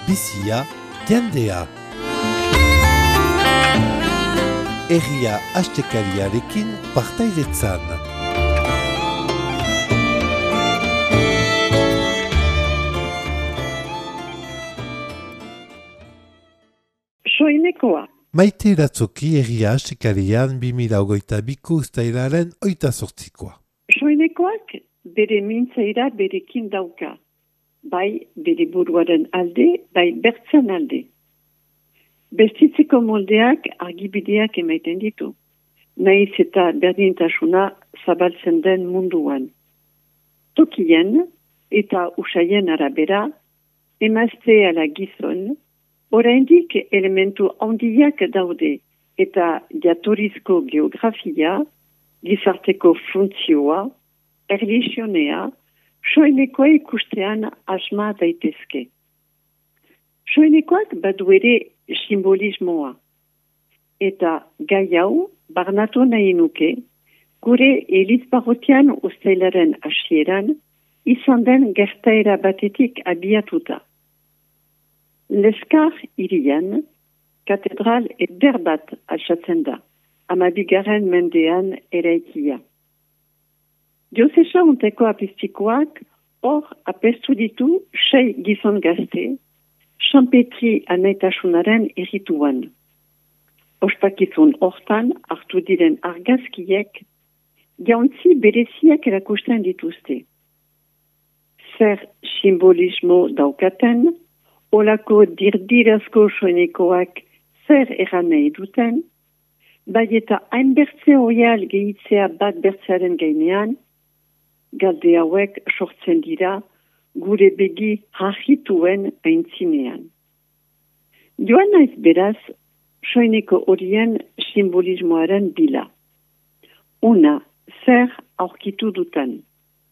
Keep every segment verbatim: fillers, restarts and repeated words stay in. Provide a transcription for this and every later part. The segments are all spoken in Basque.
bizia, jendea. Herria astekariarekin partaidetzan. Soinekoa. Maite Iratzoki herria astekarian bi mila hogeita biko uztailaren oita sortzikoa. Soinekoak bere mintzaira berekin dauka. Bai bere buruaren alde, bai bertzen alde. Bestitzeko moldeak argibideak emaiten ditu. Naiz eta berdintasuna zabaltzen den munduan. Tokien eta usaien arabera, emazte ala gizon, oraindik elementu handiak daude eta jatorrizko geografia, gizarteko funtzioa, erlijionea, soinekoa ikustean asma daitezke. Soinekoak badu ere simbolismoa. Eta gai hau, barnatu nahi nuke, gure elizbarrotian uztailaren hasieran, izan den gertaera batetik abiatuta. Leskar hirian, katedral eder bat altxatzen da, amabigarren mendean eraikia. Diozesa unteko apistikoak hor apestu ditu sei gizon gazte, Sanpetri anaitasunaren errituan. Ospakizun hortan hartu diren argazkiek, jauntzi bereziak erakusten dituzte. Zer simbolismo daukaten, olako dirdirazko soinekoak zer eranei duten, bai eta hainbertze oial gehitzea bat bertzearen gainean, galde hauek sortzen dira gure begi hajituen aintzinean. Joan naiz beraz, soineko horien simbolismoaren bila. Una, zer aurkitu duten.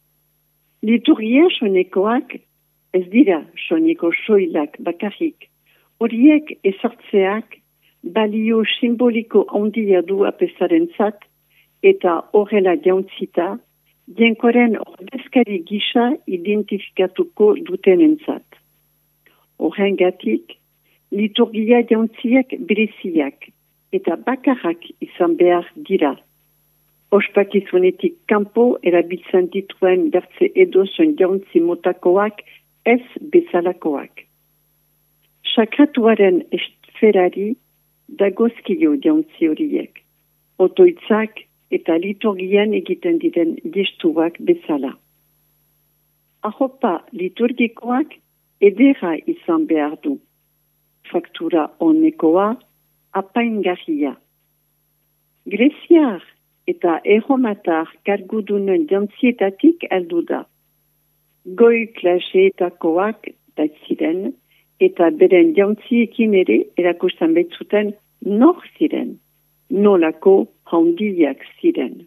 Liturgia soinekoak ez dira soineko soilak bakarrik. Horiek ezartzeak balio simboliko handia du apesarentzat eta horrela jauntzita, jenkoren ordezkari gisa identifikatuko dutenentzat. Horrengatik, liturgia jauntziak bereziak eta bakarrak izan behar dira. Ospakizunetik kanpo erabiltzen dituen bertze edozen jauntzi motakoak ez bezalakoak. Sakratuaren esferari dagozkio jauntzi horiek. Otoitzak eta liturgian egiten diren gestuak bezala. Ahopa liturgikoak edera izan behar du. Faktura onekoa, apaingarria. Greziar eta erromatar kargudunen jantzietatik heldu da. Goi klaseetakoak baitziren eta beren jantziekin ere erakusten betzuten nor ziren. Nolako handiak ziren.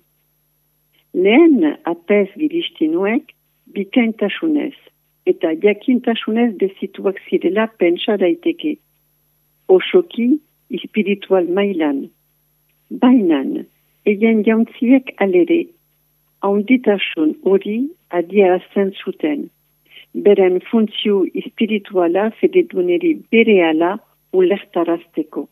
Lehen apez giristinuek bikaintasunez eta jakintasunez bezituak zirela pentsa daiteke. Osoki espiritual mailan. Bainan, egen jantziek alere, handitasun hori adiarazten zuten. Beren funtzio espirituala fededuneri berehala ulertarazteko.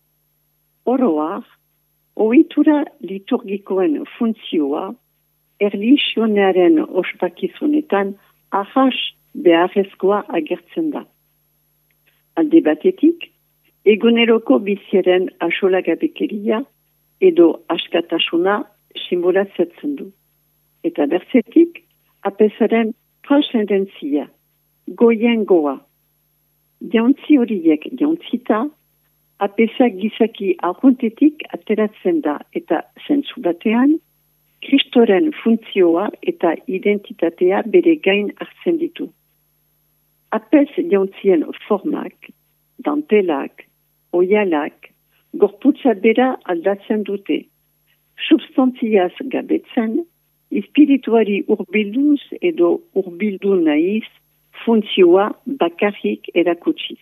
Oroar, ohitura liturgikoen funtzioa, erlijionearen ospakizunetan ahas beharrezkoa agertzen da. Alde batetik, eguneroko biziaren asolagabekeria edo askatasuna simbolatzatzen du. Eta berzetik, apesaren transcendentzia, goien goa. Jauntzi horiek jauntzita, apesak gizaki arruntetik ateratzen da eta zentzu batean, Kristoren funtzioa eta identitatea bere gain hartzen ditu. Apes jauntzien formak, dantelak, oialak, gorputza bera aldatzen dute. Substantziaz gabetzen, espirituari urbilduz edo urbildu naiz, funtzioa bakarrik erakutsiz.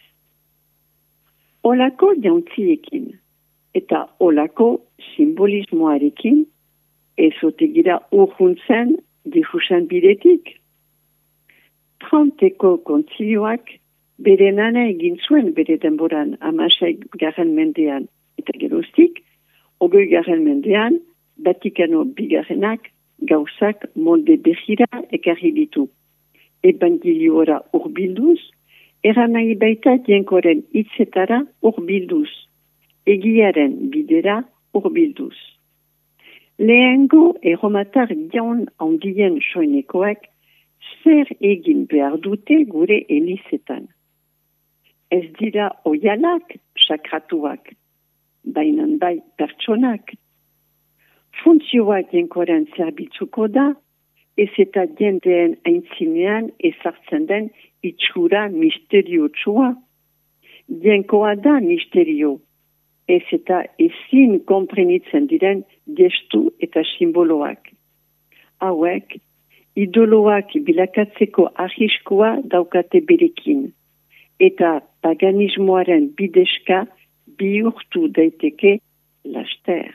Olako jauntziekin eta olako simbolismoarekin ezotegira urhuntzen difusen bidetik. Tranteko kontzilioak bere nana egin zuen bere denboran hamasei garren mendean. Eta geroztik, hogei garren mendean, Vatikano bigarrenak gauzak molde behira ekarri ditu. Evangeliora urbilduz, eranai baita jenkoren hitzetara urbilduz, egiaren bidera urbilduz. Lehengo erromatar jaun handien soinekoak zer egin behar dute gure elizetan. Ez dira oialak sakratuak, bainan bai pertsonak. Funtzioa jenkoren zerbitzuko da, ez eta jendeen aintzinean ezartzen den itxura misteriotsua. Jenkoa da misterio, ez eta ezin konprenitzen diren gestu eta simboloak. Hauek, idoloak bilakatzeko arriskoa daukate berekin, eta paganismoaren bideska bihurtu daiteke laster.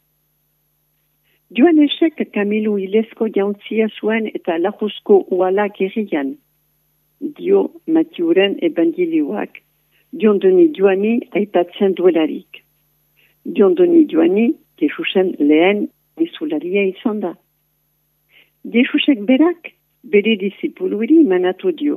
Joanesek Kamilu Ilezko jauntzia zuen eta lajuzko uala gerrian. Dio Matiuren evangelioak, Diondoni Joani aipatzen duelarik. Diondoni Joani, Jesusen lehen izularia izan da. Jesusek berak, bere disipuluiri manatu dio.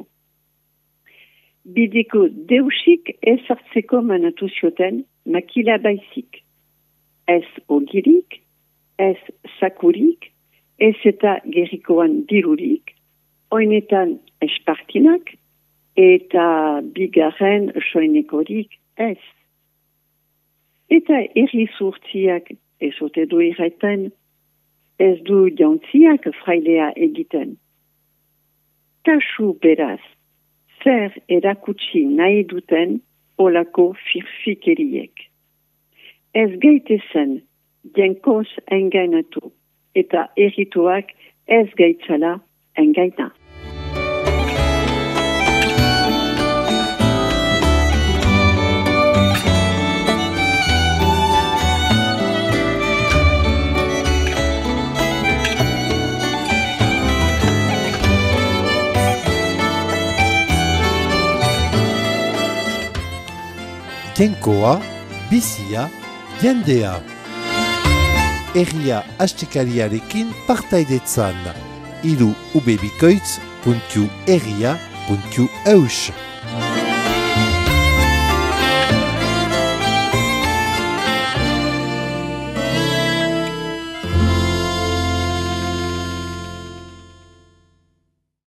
Bideko deusik ez hartzeko manatu zioten makila baizik. Ez ogirik, ez sakurik, ez eta gerrikoan dirurik, oinetan espartinak, eta bigarren soinekorik ez. Eta erri zurtziak ez ote du irraiten, ez du jauntziak frailea egiten. Kasu beraz, zer erakutsi nahi duten olako firfikeriek. Ez gaitezen jenkoz engainatu, eta errituak ez gaitzala engaina. Jenkoa, bizia, jendea. Herria astekariarekin partaidetzan. Iru ubebikoitz puntu herria puntu eus.